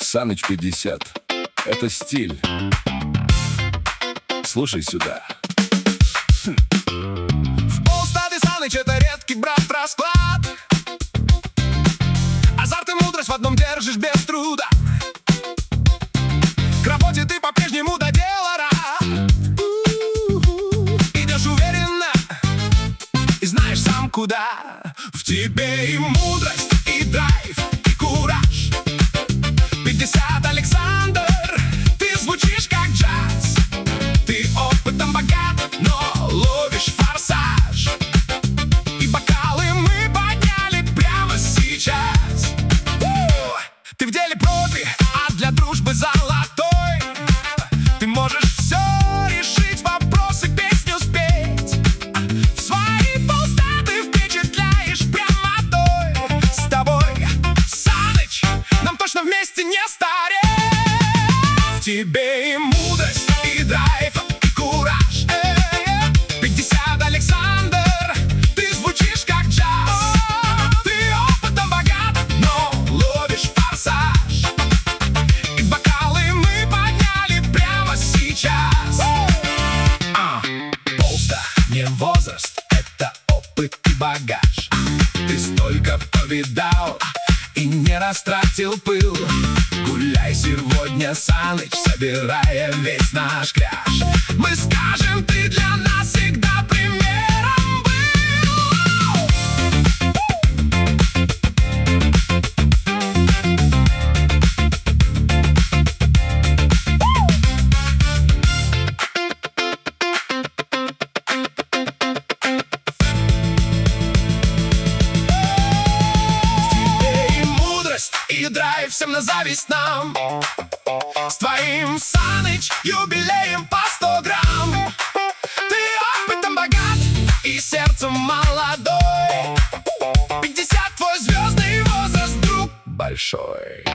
Саныч 50. Это стиль. Слушай сюда. В полстаде Саныч — это редкий брат расклад. Азарт и мудрость в одном держишь без труда. К работе ты по-прежнему до дела рад. Идешь уверенно и знаешь сам куда. В тебе и мудрость, и драйв, и кураж. 50 Александр, ты звучишь как джаз. Ты опытом богат, но ловишь форсаж. И бокалы мы подняли прямо сейчас. Ты в деле профи, а для дружбы золотой. Ты можешь все решить, вопросы, песню спеть. В свои полста ты впечатляешь прямотой. С тобой, Саныч, нам точно вместе не стареть. В тебе и мудрость, и драйв, и кураж. 50 Александр, ты звучишь как джаз. Ты опытом богат, но ловишь форсаж. И бокалы мы подняли прямо сейчас. Полста не возраст, это опыт и багаж. Ты столько повидал и не растратил пыл. Гуляй сегодня, Саныч, собирая весь наш кряж. Мы скажем, ты для нас всегда примером был. В тебе и мудрость, и драйв, всем на зависть нам. С твоим, Саныч, юбилеем по 100 грамм. Ты опытом богат и сердцем молодой. 50 твой звездный возраст, друг большой.